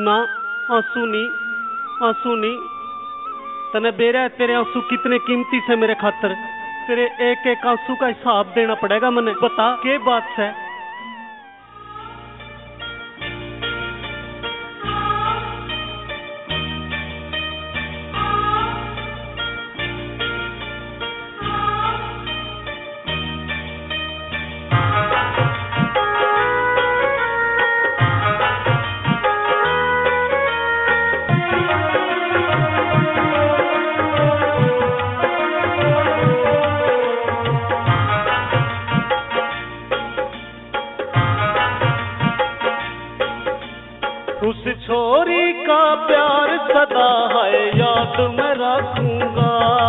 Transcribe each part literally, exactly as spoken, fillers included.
ना आंसू नहीं, आंसू नहीं। तने बेरा तेरे आंसू कितने कीमती से मेरे खातर। तेरे एक एक आंसू का हिसाब देना पड़ेगा मने। बता के बात है। उस छोरी का प्यार सदा है याद मैं रखूंगा।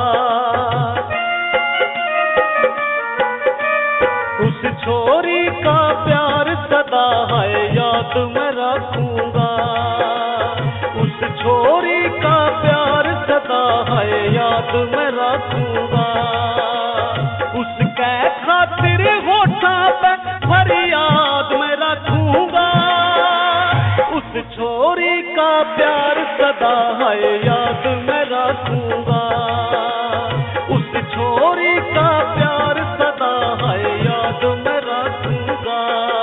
उस छोरी का प्यार सदा है याद मैं रखूंगा। उस छोरी का प्यार सदा है याद मैं रखूंगा। उसके खातिर होठा पे फरियाद मैं रखूंगा। उस छोरी का प्यार सदा है याद मैं रखूंगा। उस छोरी का प्यार सदा है याद मैं रखूंगा।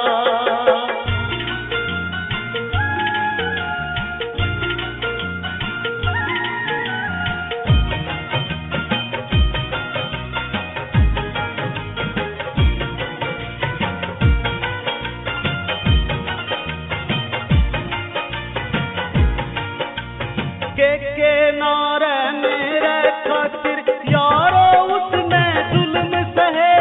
के के नारे मेरे खातिर यारो उसने जुल्म सहे।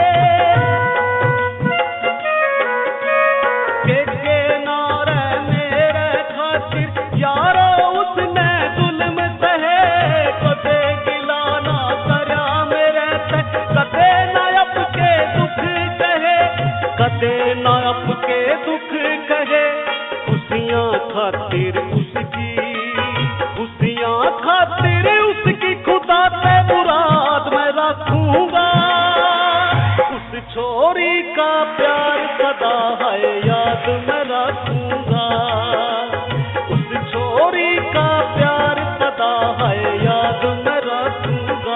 के के नारे मेरे खातिर यारो उसने जुल्म सहे। कदे गिला ना करया मेरे से कदे ना अपके दुख कहे। कदे ना अपके दुख कहे। खुशियां खातिर उसकी खुशियां खातिर उसकी खुदा से मुराद मैं रखूंगा। उस छोरी का प्यार सदा है याद मैं रखूंगा। उस छोरी का प्यार सदा है याद मैं रखूंगा।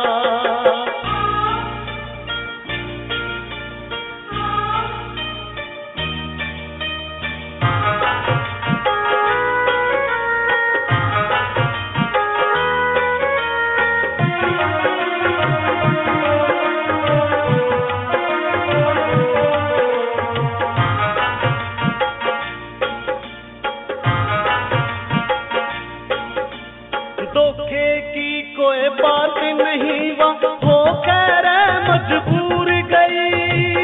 धोखे की कोई बात नहीं वा वो कह रहे मजबूर गई।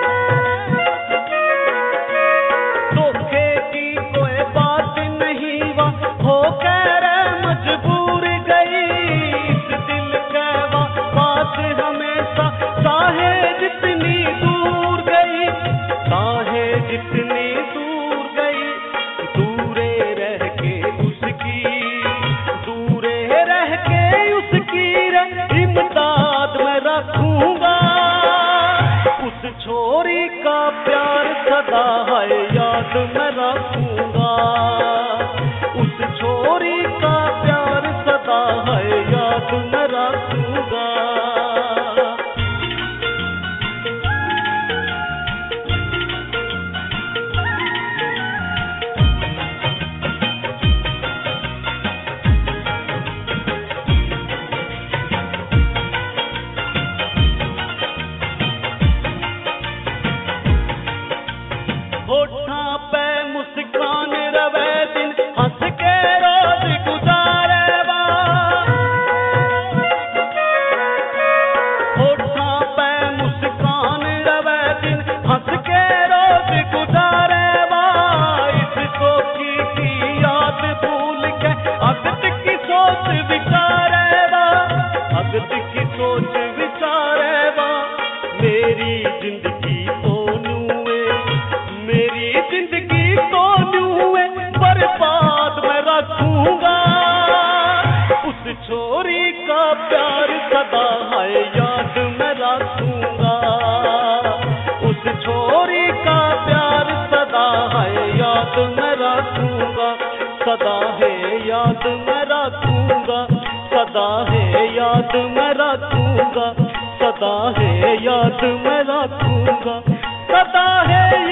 धोखे की कोई बात नहीं वा वो कह रहे मजबूर गई। इस दिल के बात हमेशा चाहे जितनी दूर गई। चाहे जितनी दूर गई दूरे रह के उसकी इमदाद मैं रखूंगा। उस छोरी का प्यार सदा है याद मैं रखूंगा। उस छोरी का प्यार सदा है याद मैं रखूंगा। होठा पे मुस्कान रवे दिन हंस के रोज गुजारे वा। होठा पे मुस्कान रवे दिन हंस के रोज गुजारे वा। इसको की की याद भूल के अगत की सोच विचारे वा। अगत की सोच विचारे वा। मेरी जिंदगी तो मेरी जिंदगी तो यूं बर्बाद मैं रखूंगा। उस छोरी का प्यार सदा है याद मैं रखूंगा। उस छोरी का प्यार सदा है याद मैं रखूंगा। सदा है याद मैं रखूंगा, सदा है याद मैं रखूंगा, सदा है याद मैं रखूंगा, सदा है